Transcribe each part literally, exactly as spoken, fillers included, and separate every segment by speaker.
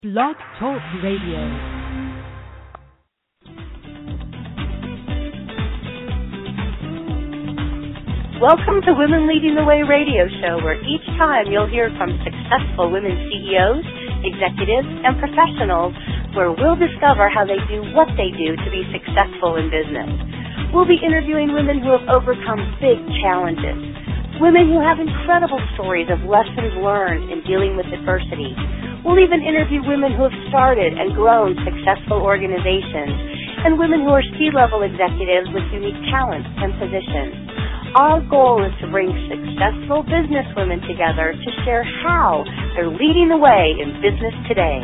Speaker 1: Blog Talk Radio.
Speaker 2: Welcome to Women Leading the Way radio show, where each time you'll hear from successful women C E Os, executives, and professionals, where we'll discover how they do what they do to be successful in business. We'll be interviewing women who have overcome big challenges, women who have incredible stories of lessons learned in dealing with adversity. We'll even interview women who have started and grown successful organizations, and women who are C-level executives with unique talents and positions. Our goal is to bring successful business women together to share how they're leading the way in business today.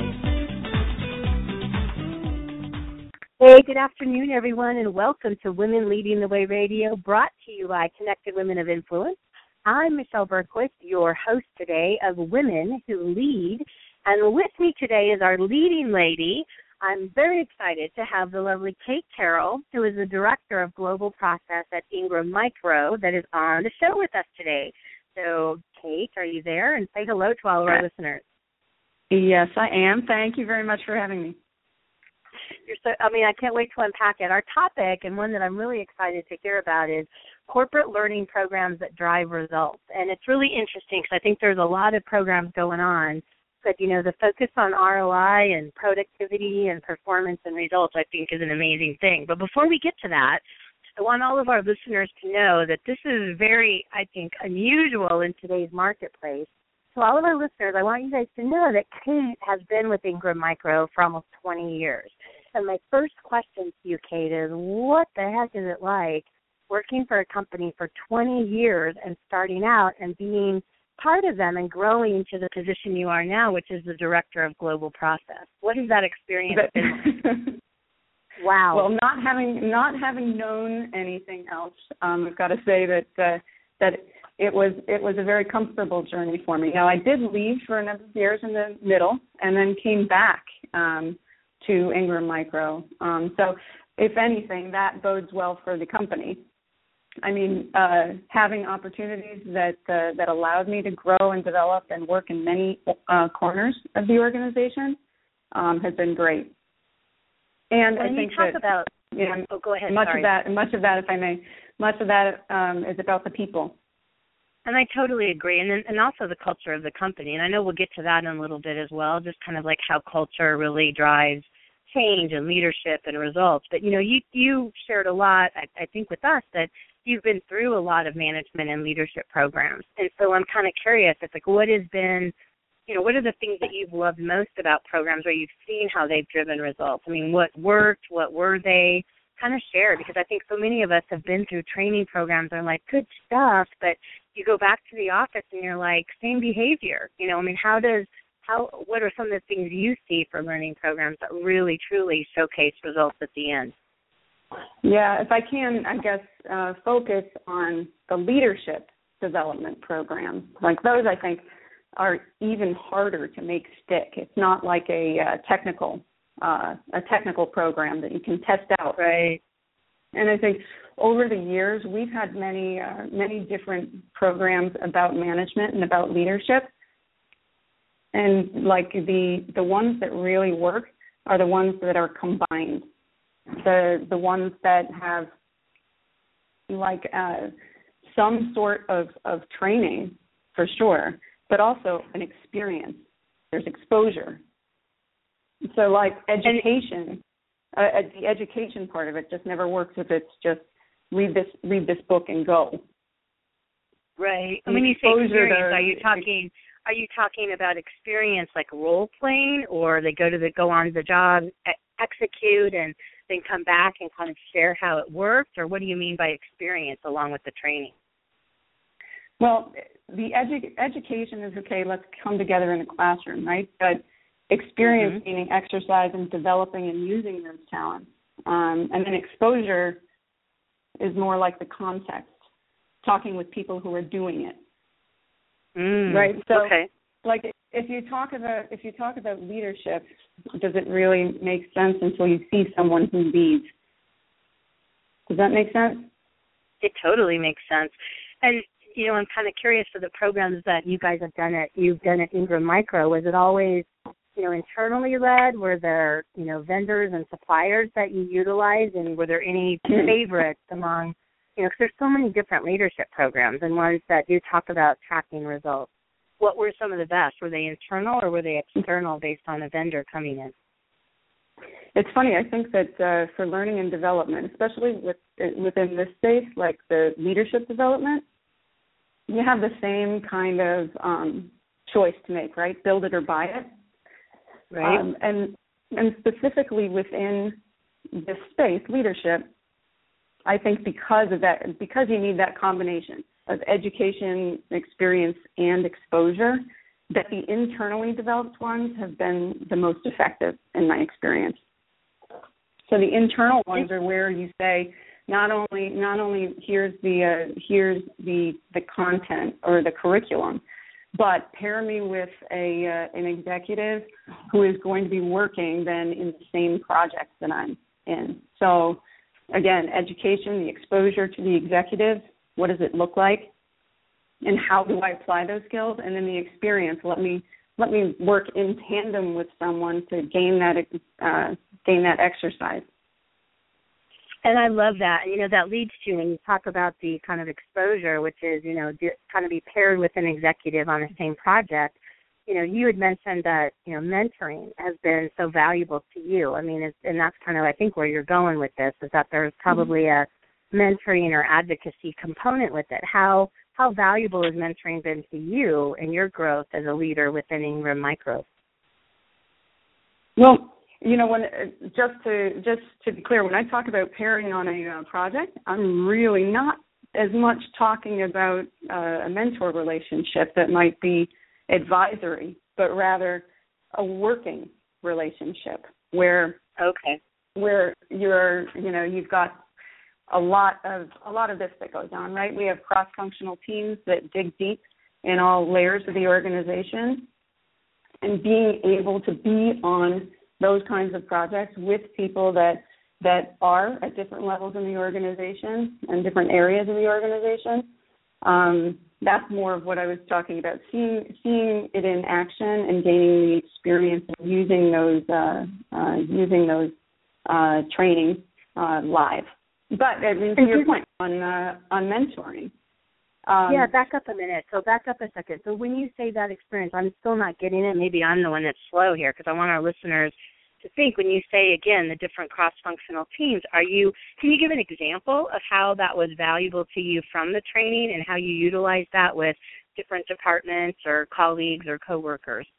Speaker 2: Hey, good afternoon, everyone, and welcome to Women Leading the Way Radio, brought to you by Connected Women of Influence. I'm Michelle Berquist, your host today of Women Who Lead, and with me today is our leading lady. I'm very excited to have the lovely Kate Carroll, who is the Director of Global Process at Ingram Micro, that is on the show with us today. So, Kate, are you there? And say hello to all of our listeners.
Speaker 3: Yes, I am. Thank you very much for having me.
Speaker 2: You're so, I mean, I can't wait to unpack it. Our topic, and one that I'm really excited to hear about, is corporate learning programs that drive results. And it's really interesting because I think there's a lot of programs going on. But, you know, the focus on R O I and productivity and performance and results, I think, is an amazing thing. But before we get to that, I want all of our listeners to know that this is very, I think, unusual in today's marketplace. So all of our listeners, I want you guys to know that Kate has been with Ingram Micro for almost twenty years. And my first question to you, Kate, is what the heck is it like working for a company for twenty years and starting out and being part of them and growing into the position you are now, which is the Director of Global Process? What has that experience been like? Wow.
Speaker 3: Well, not having not having known anything else, um, I've got to say that uh, that it was it was a very comfortable journey for me. Now, I did leave for a number of years in the middle, and then came back um, to Ingram Micro. Um, so, if anything, that bodes well for the company. I mean, uh, having opportunities that uh, that allowed me to grow and develop and work in many uh, corners of the organization um, has been great. And
Speaker 2: when
Speaker 3: I think
Speaker 2: you talk
Speaker 3: that
Speaker 2: about,
Speaker 3: you know,
Speaker 2: oh, go ahead.
Speaker 3: much
Speaker 2: Sorry.
Speaker 3: of that, much of that, if I may, much of that um, is about the people.
Speaker 2: And I totally agree, and then, and also the culture of the company. And I know we'll get to that in a little bit as well, just kind of like how culture really drives change and leadership and results. But, you know, you, you shared a lot, I, I think, with us that you've been through a lot of management and leadership programs. And so I'm kind of curious, it's like, what has been, you know, what are the things that you've loved most about programs where you've seen how they've driven results? I mean, what worked, what were they? Kind of share, because I think so many of us have been through training programs and are like, good stuff, but you go back to the office and you're like, same behavior. You know, I mean, how does, how, what are some of the things you see for learning programs that really, truly showcase results at the end?
Speaker 3: Yeah, if I can, I guess, uh, focus on the leadership development programs. Like those, I think, are even harder to make stick. It's not like a uh, technical uh, a technical program that you can test out.
Speaker 2: Right.
Speaker 3: And I think over the years, we've had many uh, many different programs about management and about leadership. And like the the ones that really work are the ones that are combined. The the ones that have like uh, some sort of, of training for sure, but also an experience. There's exposure. So like education, uh, the education part of it just never works if it's just read this read this book and go.
Speaker 2: Right. And when you say experience, are you talking are you talking about experience like role playing, or they go to the go on the job, execute, and then come back and kind of share how it worked, or what do you mean by experience along with the training?
Speaker 3: Well, the edu- education is okay, let's come together in the classroom, right? But experience mm-hmm. meaning exercise and developing and using those talents. Um, and then exposure is more like the context, talking with people who are doing it.
Speaker 2: Mm,
Speaker 3: right? So
Speaker 2: okay.
Speaker 3: like if you talk about if you talk about leadership, does it really make sense until you see someone who leads? Does that make sense?
Speaker 2: It totally makes sense. And you know, I'm kind of curious for the programs that you guys have done at you've done at Ingram Micro. Was it always you know, internally led? Were there, you know, vendors and suppliers that you utilized, and were there any favorites among, you know, because there's so many different leadership programs and ones that do talk about tracking results. What were some of the best? Were they internal or were they external based on a vendor coming in?
Speaker 3: It's funny. I think that uh, for learning and development, especially with, within this space, like the leadership development, you have the same kind of um, choice to make, right? Build it or buy it.
Speaker 2: Right.
Speaker 3: Um, and and specifically within this space, leadership, I think because of that, because you need that combination of education, experience, and exposure, that the internally developed ones have been the most effective in my experience. So the internal ones are where you say, not only not only here's the uh, here's the the content or the curriculum, but pair me with a uh, an executive who is going to be working then in the same project that I'm in. So again, education, the exposure to the executive, what does it look like, and how do I apply those skills, and then the experience. Let me let me work in tandem with someone to gain that uh, gain that exercise.
Speaker 2: And I love that. And, you know, that leads to when you talk about the kind of exposure, which is, you know, do, kind of be paired with an executive on the same project. You know, you had mentioned that, you know, mentoring has been so valuable to you. I mean, it's, and that's kind of, I think, where you're going with this, is that there's probably mm-hmm. a mentoring or advocacy component with it. How how valuable has mentoring been to you and your growth as a leader within Ingram Micro?
Speaker 3: Well, you know, when just to just to be clear, when I talk about pairing on a uh, project, I'm really not as much talking about uh, a mentor relationship that might be advisory, but rather a working relationship where
Speaker 2: okay,
Speaker 3: where you're, you know, you've got a lot of a lot of this that goes on, right? We have cross-functional teams that dig deep in all layers of the organization, and being able to be on those kinds of projects with people that that are at different levels in the organization and different areas of the organization. Um, that's more of what I was talking about, seeing seeing it in action and gaining the experience of using those uh, uh, using those uh, trainings uh, live. But I mean, to your point on uh, on mentoring. Um,
Speaker 2: yeah, back up a minute. So back up a second. So when you say that experience, I'm still not getting it. Maybe I'm the one that's slow here, because I want our listeners to think when you say, again, the different cross-functional teams, are you, can you give an example of how that was valuable to you from the training and how you utilized that with different departments or colleagues or coworkers?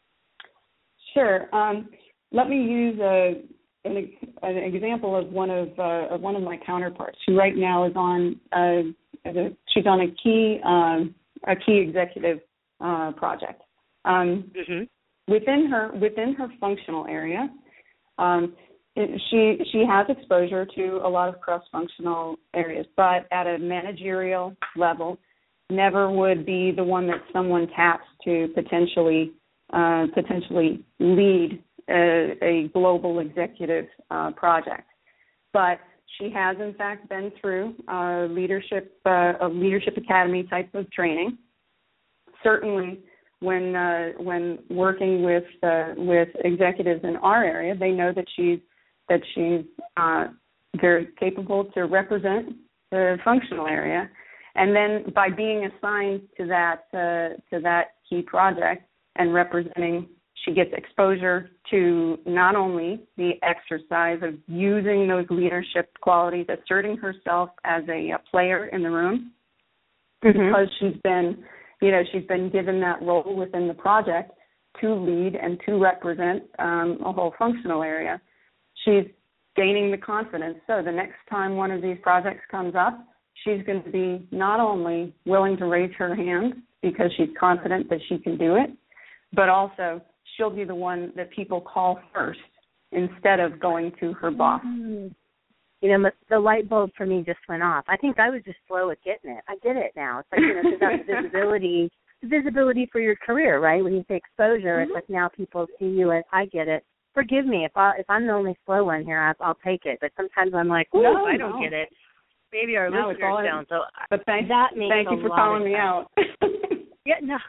Speaker 3: Sure. Um, let me use a, an, an example of one of, uh, of one of my counterparts, who right now is on uh, she's on a key um, a key executive uh, project. Um,
Speaker 2: mm-hmm.
Speaker 3: Within her within her functional area, um, it, she she has exposure to a lot of cross-functional areas, but at a managerial level, never would be the one that someone taps to potentially uh, potentially lead a, a global executive uh, project, but she has, in fact, been through uh, leadership, uh, a leadership academy type of training. Certainly, when uh, when working with uh, with executives in our area, they know that she's that she's uh, very capable to represent the functional area. And then by being assigned to that uh, to that key project and representing, she gets exposure to not only the exercise of using those leadership qualities, asserting herself as a, a player in the room, mm-hmm. because she's been, you know, she's been given that role within the project to lead and to represent um, a whole functional area. She's gaining the confidence. So the next time one of these projects comes up, she's going to be not only willing to raise her hand because she's confident that she can do it, but also she'll be the one that people call first instead of going to her boss.
Speaker 2: Mm-hmm. You know, the light bulb for me just went off. I think I was just slow at getting it. I get it now. It's like, you know, because that's visibility, visibility for your career, right? When you say exposure, mm-hmm. it's like now people see you as, I get it. Forgive me if I if I'm the only slow one here, I, I'll take it. But sometimes I'm like, no, I don't no. get it. Maybe our
Speaker 3: no,
Speaker 2: listeners don't. So
Speaker 3: but thank,
Speaker 2: that makes
Speaker 3: thank you
Speaker 2: a
Speaker 3: for
Speaker 2: lot
Speaker 3: calling
Speaker 2: of
Speaker 3: me
Speaker 2: sense.
Speaker 3: out.
Speaker 2: Yeah, no,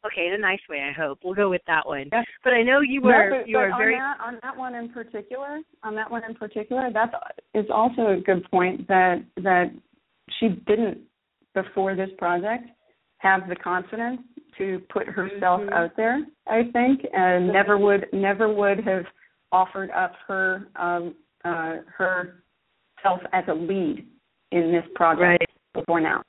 Speaker 2: Okay, in a nice way, I hope. We'll go with that one.
Speaker 3: Yeah.
Speaker 2: But I know you were
Speaker 3: no, but,
Speaker 2: you
Speaker 3: but
Speaker 2: were
Speaker 3: on
Speaker 2: very
Speaker 3: that, on that one in particular, on that one in particular, that is also a good point that that she didn't before this project have the confidence to put herself
Speaker 2: mm-hmm.
Speaker 3: out there, I think, and mm-hmm. never would never would have offered up her um, uh, herself as a lead in this project right. before now.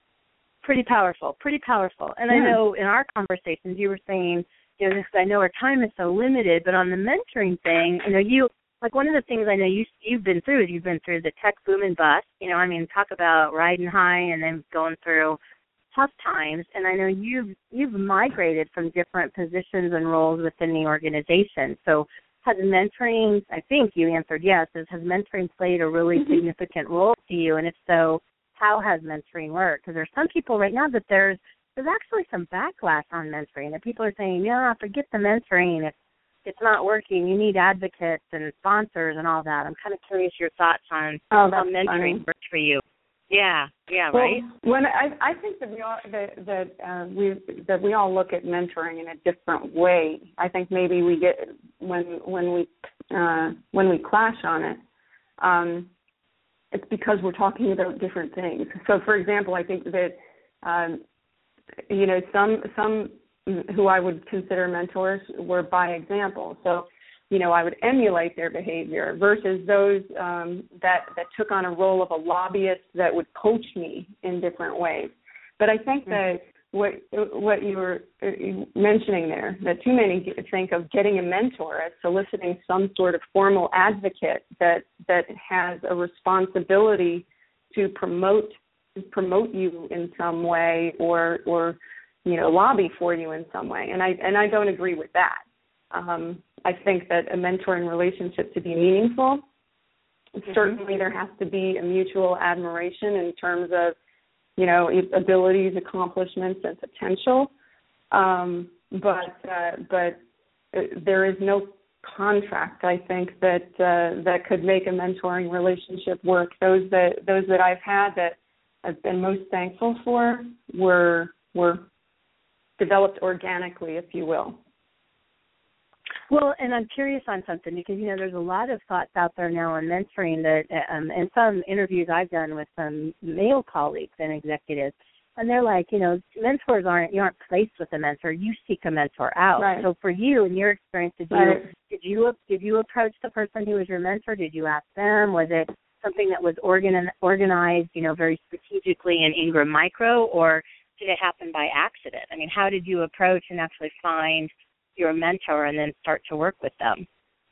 Speaker 2: Pretty powerful, pretty powerful. And
Speaker 3: yeah.
Speaker 2: I know in our conversations you were saying, you know, this, I know our time is so limited, but on the mentoring thing, you know, you, like one of the things I know you, you've been through is you've been through the tech boom and bust. You know, I mean, talk about riding high and then going through tough times. And I know you've, you've migrated from different positions and roles within the organization. So has mentoring, I think you answered yes, is, has mentoring played a really mm-hmm. significant role to you? And if so, how has mentoring worked? Because there's some people right now that there's there's actually some backlash on mentoring. That people are saying, yeah, forget the mentoring. If it's not working, you need advocates and sponsors and all that. I'm kind of curious your thoughts on
Speaker 3: oh,
Speaker 2: how mentoring
Speaker 3: funny.
Speaker 2: works for you. Yeah, yeah,
Speaker 3: well,
Speaker 2: right.
Speaker 3: When I, I think that we all that that uh, we that we all look at mentoring in a different way. I think maybe we get when when we uh, when we clash on it. Um, It's because we're talking about different things. So, for example, I think that, um, you know, some some who I would consider mentors were by example. So, you know, I would emulate their behavior versus those um, that, that took on a role of a lobbyist that would coach me in different ways. But I think mm-hmm. that what what you were mentioning there, that too many think of getting a mentor as soliciting some sort of formal advocate that that has a responsibility to promote promote you in some way or or you know lobby for you in some way. And I and I don't agree with that. Um, I think that a mentoring relationship to be meaningful, mm-hmm. certainly there has to be a mutual admiration in terms of you know, abilities, accomplishments, and potential. Um, but uh, but there is no contract, I think, that uh, that could make a mentoring relationship work. Those that those that I've had that I've been most thankful for were were developed organically, if you will.
Speaker 2: Well, and I'm curious on something because, you know, there's a lot of thoughts out there now on mentoring that, um, and some interviews I've done with some male colleagues and executives, and they're like, you know, mentors aren't, you aren't placed with a mentor, you seek a mentor out.
Speaker 3: Right.
Speaker 2: So for you, in your experience, did you,
Speaker 3: right.
Speaker 2: did you, did you approach the person who was your mentor? Did you ask them? Was it something that was organ, organized, you know, very strategically in Ingram Micro, or did it happen by accident? I mean, how did you approach and actually find your mentor and then start to work with them?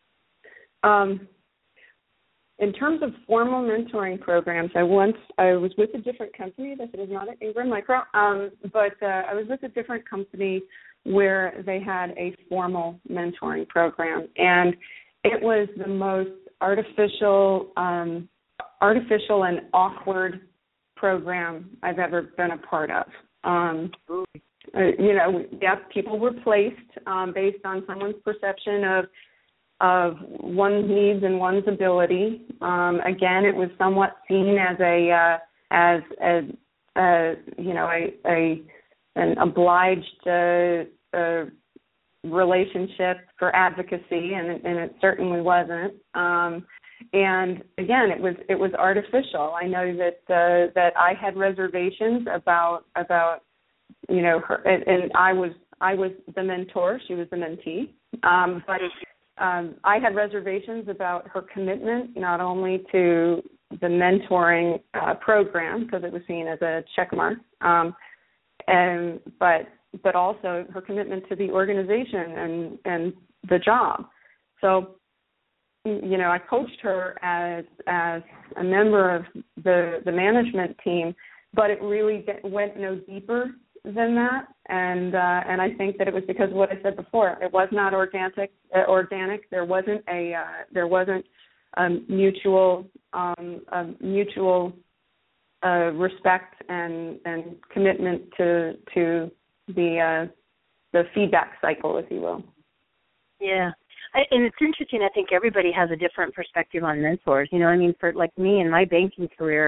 Speaker 3: Um, in terms of formal mentoring programs, I once I was with a different company. This is not at Ingram Micro, um, but uh, I was with a different company where they had a formal mentoring program, and it was the most artificial, um, artificial and awkward program I've ever been a part of. Um, Uh, you know, yeah, people were placed um, based on someone's perception of of one's needs and one's ability. Um, again, it was somewhat seen as a uh, as a uh, you know a, a an obliged uh, uh, relationship for advocacy, and, and it certainly wasn't. Um, and again, it was it was artificial. I know that uh, that I had reservations about about. You know, her, and, and I was I was the mentor. She was the mentee. Um, but um, I had reservations about her commitment, not only to the mentoring uh, program because it was seen as a check mark, um, and but but also her commitment to the organization and and the job. So, you know, I coached her as as a member of the the management team, but it really went no deeper than that, and uh, and I think that it was because of what I said before. It was not organic. Uh, organic. There wasn't a uh, there wasn't a mutual um, a mutual uh, respect and and commitment to to the uh, the feedback cycle, if you will.
Speaker 2: Yeah. I, and it's interesting. I think everybody has a different perspective on mentors. You know, I mean, for like me in my banking career,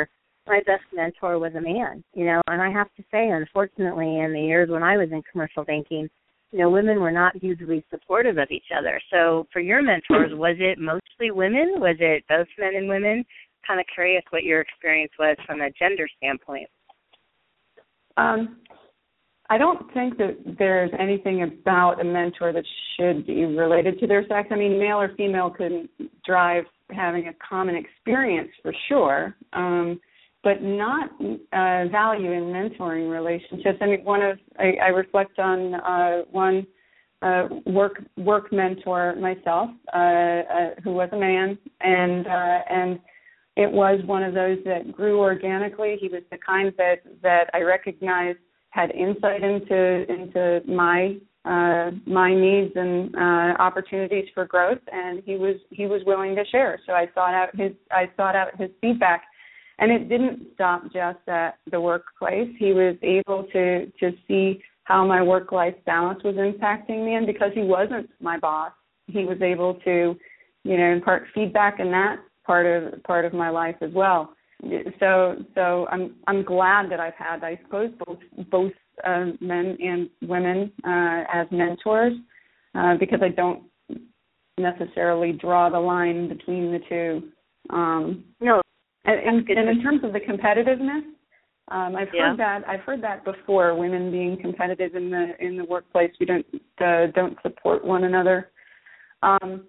Speaker 2: my best mentor was a man, you know, and I have to say, unfortunately, in the years when I was in commercial banking, you know, women were not hugely supportive of each other. So for your mentors, was it mostly women? Was it both men and women? Kind of curious what your experience was from a gender standpoint.
Speaker 3: Um, I don't think that there's anything about a mentor that should be related to their sex. I mean, male or female could drive having a common experience for sure, um, but not uh, value in mentoring relationships. I mean, one of I, I reflect on uh, one uh, work work mentor myself, uh, uh, who was a man, and uh, and it was one of those that grew organically. He was the kind that that I recognized had insight into into my uh, my needs and uh, opportunities for growth, and he was he was willing to share. So I sought out his I sought out his feedback. And it didn't stop just at the workplace. He was able to, to see how my work-life balance was impacting me. And because he wasn't my boss, he was able to, you know, impart feedback in that part of part of my life as well. So so I'm I'm glad that I've had, I suppose, both both uh, men and women uh, as mentors, uh, because I don't necessarily draw the line between the two. Um,
Speaker 2: no.
Speaker 3: And, and, and in terms of the competitiveness, um, I've
Speaker 2: yeah.
Speaker 3: heard that I've heard that before. Women being competitive in the in the workplace, we don't uh, don't support one another. Um,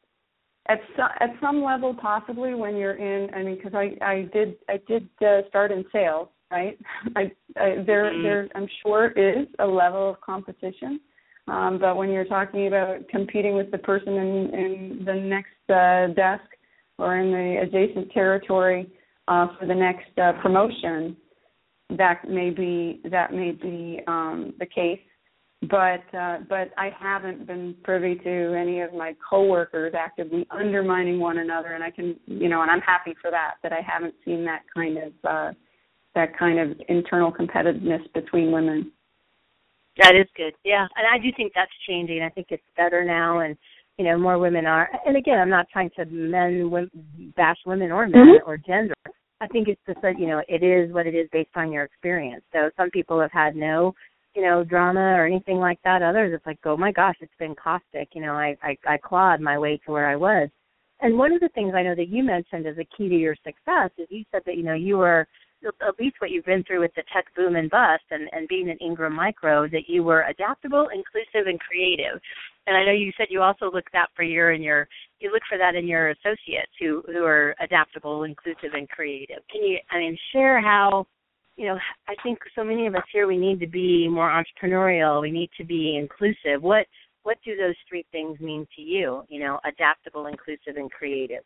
Speaker 3: at so, at some level, possibly when you're in. I mean, because I, I did I did uh, start in sales, right? I, I, there
Speaker 2: mm-hmm.
Speaker 3: there I'm sure is a level of competition, um, but when you're talking about competing with the person in, in the next uh, desk or in the adjacent territory uh, for the next uh, promotion, that may be that may be um, the case. But uh, but I haven't been privy to any of my coworkers actively undermining one another, and I can you know, and I'm happy for that. That I haven't seen that kind of uh, that kind of internal competitiveness between women.
Speaker 2: That is good, yeah, and I do think that's changing. I think it's better now, and you know, more women are, and again, I'm not trying to men, women, bash women or men mm-hmm. or gender. I think it's just that, you know, it is what it is based on your experience. So some people have had no, you know, drama or anything like that. Others, it's like, oh my gosh, it's been caustic. You know, I, I, I clawed my way to where I was. And one of the things I know that you mentioned as a key to your success is you said that, you know, you were, at least what you've been through with the tech boom and bust and, and being at Ingram Micro, that you were adaptable, inclusive, and creative. And I know you said you also look that for your and your you look for that in your associates who, who are adaptable, inclusive, and creative. Can you, I mean, share how, you know, I think so many of us here, we need to be more entrepreneurial. We need to be inclusive. What what do those three things mean to you? You know, adaptable, inclusive, and creative.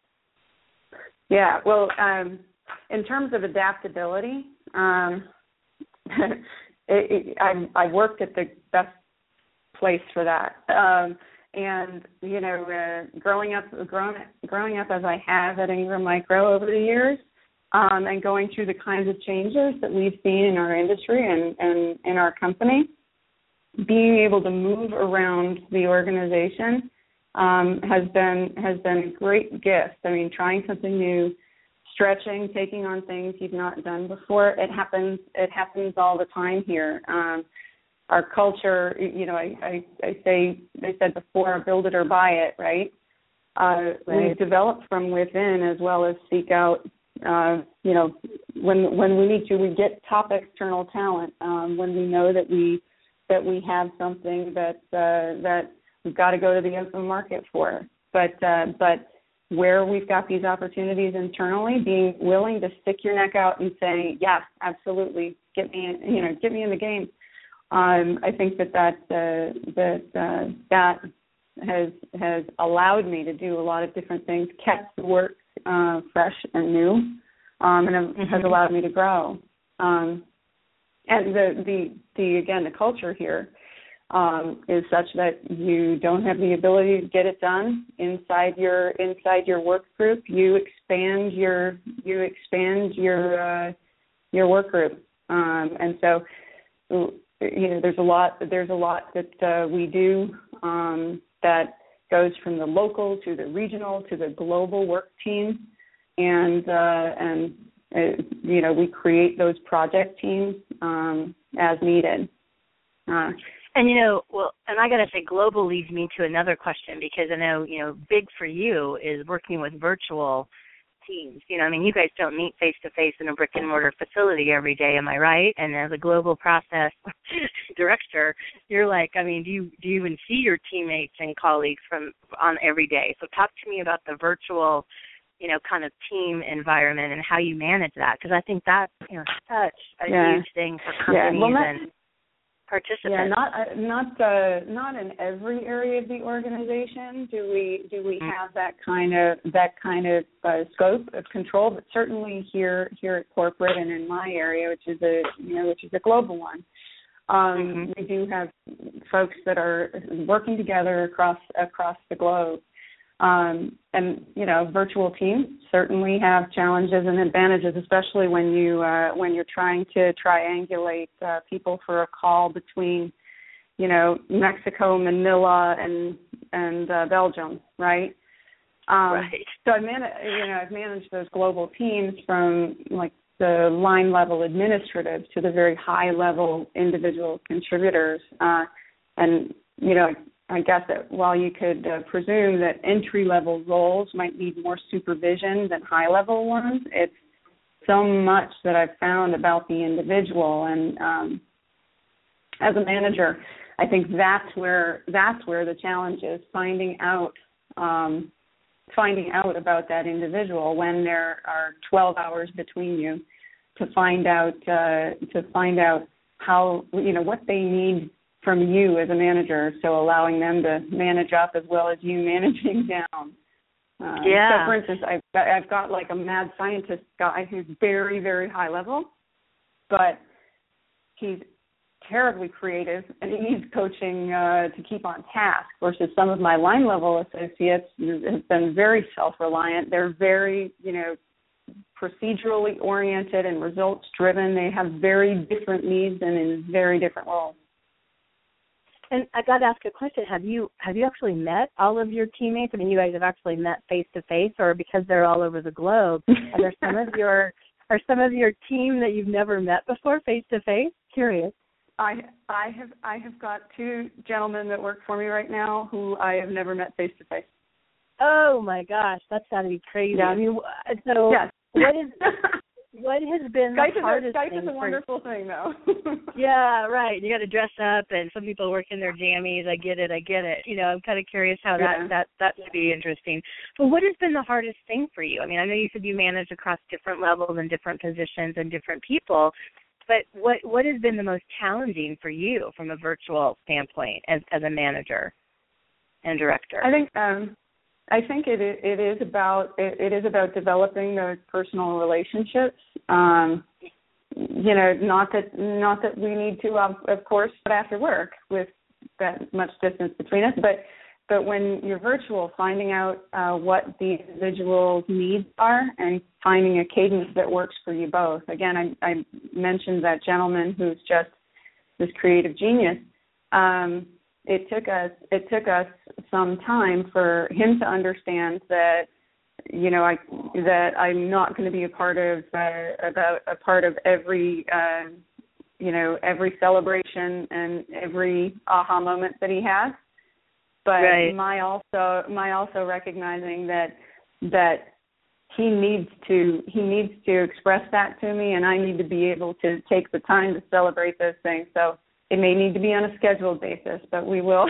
Speaker 3: Yeah. Well. Um, In terms of adaptability, um, it, it, I, I worked at the best place for that. Um, and you know, uh, growing up, growing, growing up as I have at Ingram Micro over the years, um, and going through the kinds of changes that we've seen in our industry and, and in our company, being able to move around the organization um, has been has been a great gift. I mean, trying something new. Stretching, taking on things you've not done before. It happens. It happens all the time here. Um, our culture, you know, I, I, I say, I said before, build it or buy it, right? Uh,
Speaker 2: right.
Speaker 3: We develop from within as well as seek out. Uh, you know, when when we need to, we get top external talent. Um, when we know that we that we have something that uh, that we've got to go to the open market for. But uh, but where we've got these opportunities internally, being willing to stick your neck out and say, yes, absolutely, get me in, you know, get me in the game. Um, I think that that uh, that uh, that has has allowed me to do a lot of different things, kept the work uh, fresh and new, um, and mm-hmm. has allowed me to grow. Um, and the, the the again, the culture here um, is such that you don't have the ability to get it done inside your inside your work group. You expand your you expand your uh, your work group, um, and so you know there's a lot there's a lot that uh, we do um, that goes from the local to the regional to the global work team, and uh, and it, you know, we create those project teams um, as needed. Uh,
Speaker 2: and, you know, well, and I got to say global leads me to another question, because I know, you know, big for you is working with virtual teams. You know, I mean, you guys don't meet face-to-face in a brick-and-mortar facility every day, am I right? And as a global process director, you're like, I mean, do you do you even see your teammates and colleagues from on every day? So talk to me about the virtual, you know, kind of team environment and how you manage that, because I think that's, you know, such a
Speaker 3: yeah.
Speaker 2: huge thing for companies
Speaker 3: yeah. well,
Speaker 2: and participants.
Speaker 3: Yeah, not uh, not uh, not in every area of the organization do we do we
Speaker 2: mm-hmm.
Speaker 3: have that kind of that kind of uh, scope of control, but certainly here here at corporate and in my area, which is a you know which is a global one, um, mm-hmm. we do have folks that are working together across across the globe. Um, and you know, virtual teams certainly have challenges and advantages, especially when you uh, when you're trying to triangulate uh, people for a call between, you know, Mexico, Manila, and and uh, Belgium, right? Um,
Speaker 2: right.
Speaker 3: So I man, you know, I've managed those global teams from like the line level administrative to the very high level individual contributors, uh, and you know. I guess that while you could uh, presume that entry-level roles might need more supervision than high-level ones, it's so much that I've found about the individual. And um, as a manager, I think that's where that's where the challenge is, finding out um, finding out about that individual when there are twelve hours between you, to find out uh, to find out how you know what they need from you as a manager, so allowing them to manage up as well as you managing down. Uh,
Speaker 2: yeah.
Speaker 3: So, for instance, I've got, I've got like a mad scientist guy who's very, very high level, but he's terribly creative and he needs coaching uh, to keep on task, versus some of my line level associates have been very self-reliant. They're very, you know, procedurally oriented and results driven. They have very different needs and in very different roles.
Speaker 2: And I got to ask a question. Have you have you actually met all of your teammates? I mean, you guys have actually met face to face, or because they're all over the globe, are there some of your are some of your team that you've never met before face to face? Curious.
Speaker 3: I I have I have got two gentlemen that work for me right now who I have never met face to face.
Speaker 2: Oh my gosh, that's got to be crazy.
Speaker 3: Yeah.
Speaker 2: I mean, so
Speaker 3: yes.
Speaker 2: what is what has been
Speaker 3: Skype
Speaker 2: the hardest
Speaker 3: is a, Skype
Speaker 2: thing
Speaker 3: is a wonderful
Speaker 2: for,
Speaker 3: thing, though.
Speaker 2: yeah, right. You got to dress up, and some people work in their jammies. I get it. I get it. You know, I'm kind of curious how
Speaker 3: yeah.
Speaker 2: that that that would be interesting. But what has been the hardest thing for you? I mean, I know you said you manage across different levels and different positions and different people, but what what has been the most challenging for you from a virtual standpoint as as a manager and director?
Speaker 3: I think um, I think it it is about it, it is about developing those personal relationships. Um, you know, not that not that we need to, um, of course, but after work with that much distance between us. But but when you're virtual, finding out uh, what the individual's needs are and finding a cadence that works for you both. Again, I, I mentioned that gentleman who's just this creative genius. Um, It took us it took us some time for him to understand that, you know, I that I'm not going to be a part of uh, about a part of every uh, you know every celebration and every aha moment that he has, but
Speaker 2: right.
Speaker 3: my also my also recognizing that that he needs to he needs to express that to me, and I need to be able to take the time to celebrate those things. So it may need to be on a scheduled basis, but we will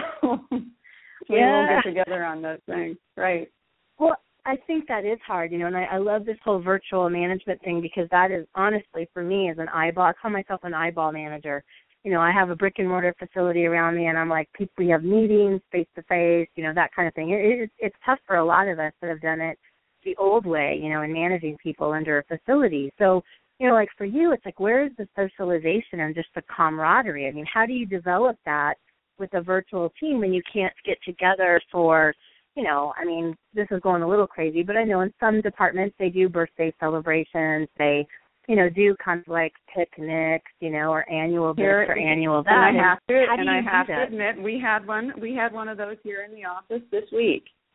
Speaker 3: we
Speaker 2: yeah.
Speaker 3: will get together on those things, right?
Speaker 2: Well, I think that is hard, you know, and I, I love this whole virtual management thing, because that is honestly for me as an eyeball. I call myself an eyeball manager. You know, I have a brick and mortar facility around me, and I'm like, we have meetings face to face, you know, that kind of thing. It, it, it's tough for a lot of us that have done it the old way, you know, in managing people under a facility. So, you know, like for you, it's like, where is the socialization and just the camaraderie? I mean, how do you develop that with a virtual team when you can't get together for, you know, I mean, this is going a little crazy, but I know in some departments they do birthday celebrations, they, you know, do kind of like picnics, you know, or annual this
Speaker 3: here,
Speaker 2: or annual that.
Speaker 3: And I have to,
Speaker 2: how do
Speaker 3: and
Speaker 2: you
Speaker 3: I have
Speaker 2: do
Speaker 3: to
Speaker 2: that?
Speaker 3: admit, we had one, we had one of those here in the office this week.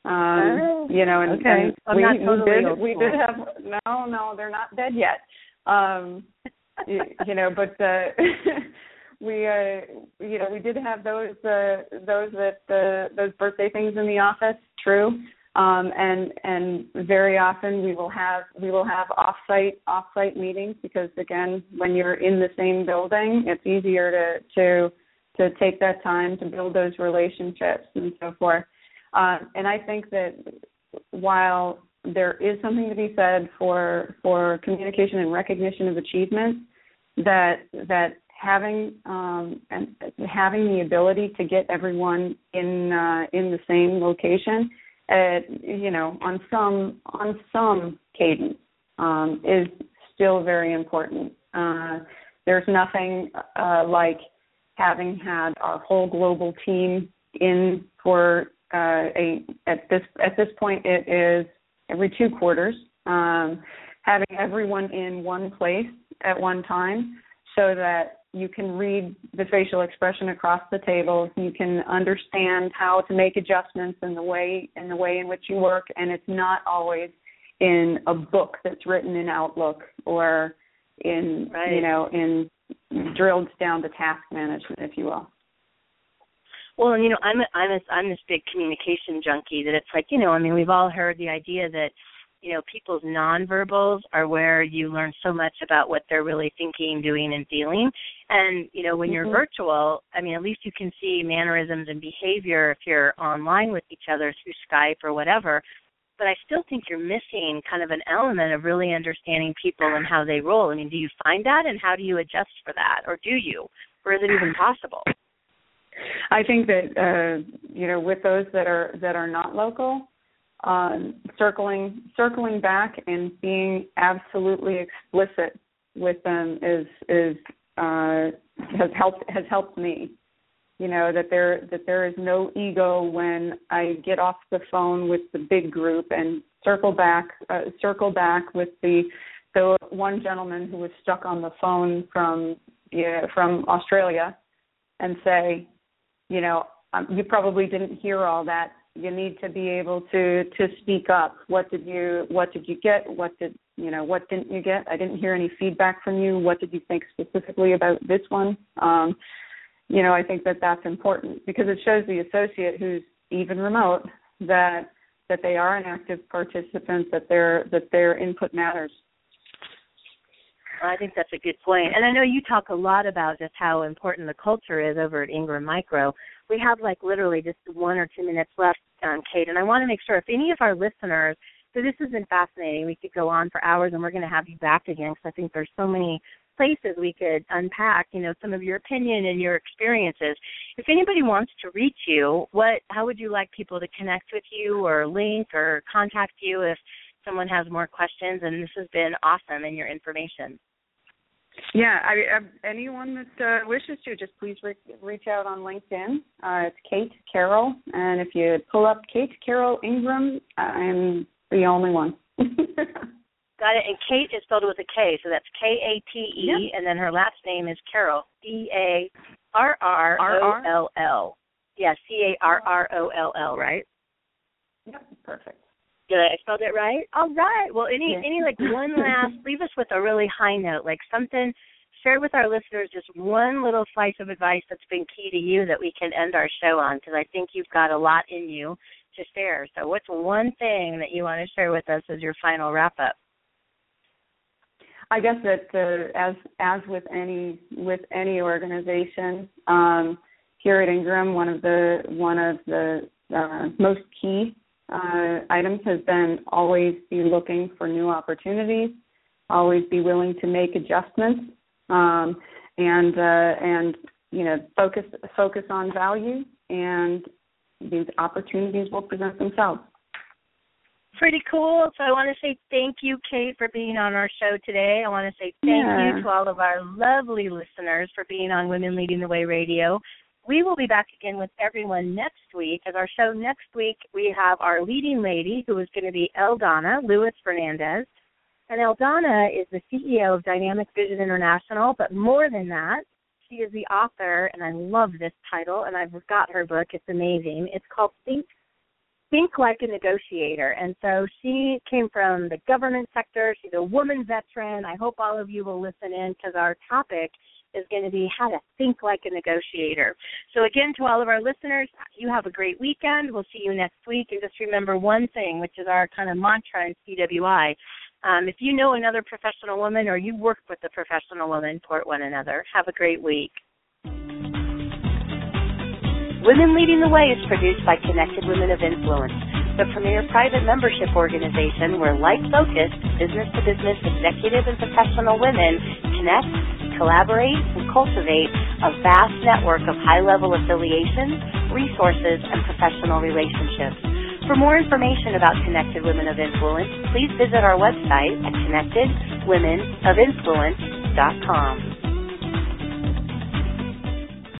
Speaker 3: Um,
Speaker 2: oh,
Speaker 3: you know, and,
Speaker 2: okay.
Speaker 3: and
Speaker 2: I'm
Speaker 3: we,
Speaker 2: not totally
Speaker 3: we did
Speaker 2: old
Speaker 3: we
Speaker 2: school.
Speaker 3: did have no no they're not dead yet. Um, you, you know, but uh, we uh, you know we did have those uh, those that uh, those birthday things in the office. True. Um, and and very often we will have we will have offsite offsite meetings because again, when you're in the same building, it's easier to to to take that time to build those relationships and so forth. Uh, and I think that while there is something to be said for for communication and recognition of achievement, that that having um, and having the ability to get everyone in uh, in the same location, at, you know, on some on some cadence, um, is still very important. Uh, there's nothing uh, like having had our whole global team in for uh, a at this at this point it is every two quarters, um, having everyone in one place at one time so that you can read the facial expression across the table. You can understand how to make adjustments in the way in the way in which you work, and it's not always in a book that's written in Outlook or in
Speaker 2: right.
Speaker 3: you know in drilled down to task management, if you will.
Speaker 2: Well, and you know, I'm a, I'm a, I'm this big communication junkie that it's like, you know, I mean, we've all heard the idea that, you know, people's nonverbals are where you learn so much about what they're really thinking, doing, and feeling. And, you know, when you're mm-hmm. virtual, I mean, at least you can see mannerisms and behavior if you're online with each other through Skype or whatever. But I still think you're missing kind of an element of really understanding people and how they roll. I mean, do you find that, and how do you adjust for that? Or do you? Or is it even possible?
Speaker 3: I think that, uh, you know, with those that are that are not local, Um, circling circling back and being absolutely explicit with them is is uh, has helped has helped me. You know, that there that there is no ego when I get off the phone with the big group and circle back uh, circle back with the the one gentleman who was stuck on the phone from yeah, from Australia and say, you know, um, you probably didn't hear all that. You need to be able to, to speak up. What did you What did you get? What did you know? What didn't you get? I didn't hear any feedback from you. What did you think specifically about this one? Um, you know, I think that that's important because it shows the associate who's even remote that that they are an active participant, that their that their input matters.
Speaker 2: I think that's a good point. And I know you talk a lot about just how important the culture is over at Ingram Micro. We have like literally just one or two minutes left, um, Kate, and I want to make sure if any of our listeners, so this has been fascinating. We could go on for hours, and we're going to have you back again because I think there's so many places we could unpack, you know, some of your opinion and your experiences. If anybody wants to reach you, what, how would you like people to connect with you or link or contact you if someone has more questions? And this has been awesome in your information.
Speaker 3: Yeah, I, I, anyone that uh, wishes to, just please re- reach out on LinkedIn. Uh, it's Kate Carroll, and if you pull up Kate Carroll Ingram, I'm the only one.
Speaker 2: Got it, and Kate is spelled with a K, so that's K A T E, yep. And then her last name is Carroll, C A R R O L L. Yeah, C A R R O L L, right?
Speaker 3: Yep, perfect.
Speaker 2: Did I spell it right? All right. Well, any, yeah. any like one last, leave us with a really high note, like something, share with our listeners just one little slice of advice that's been key to you that we can end our show on, because I think you've got a lot in you to share. So what's one thing that you want to share with us as your final wrap-up?
Speaker 3: I guess that uh, as as with any with any organization, um, here at Ingram, one of the one of the uh, most key Uh, items has been always be looking for new opportunities, always be willing to make adjustments, um, and uh, and you know focus focus on value, and these opportunities will present themselves.
Speaker 2: Pretty cool. So I want to say thank you, Kate, for being on our show today. I want to say thank yeah. you to all of our lovely listeners for being on Women Leading the Way Radio. We will be back again with everyone next week. As our show next week, we have our leading lady, who is going to be Eldana Lewis Fernandez. And Eldana is the C E O of Dynamic Vision International, but more than that, she is the author, and I love this title, and I've got her book. It's amazing. It's called Think think like a negotiator. And so she came from the government sector. She's a woman veteran. I hope all of you will listen in because our topic is going to be how to think like a negotiator. So again, to all of our listeners, you have a great weekend. We'll see you next week. And just remember one thing, which is our kind of mantra in C W I. Um, if you know another professional woman or you work with a professional woman, support one another. Have a great week. Women Leading the Way is produced by Connected Women of Influence, the premier private membership organization where like-focused, business-to-business executive and professional women connect, collaborate, and cultivate a vast network of high-level affiliations, resources, and professional relationships. For more information about Connected Women of Influence, please visit our website at connected women of influence dot com.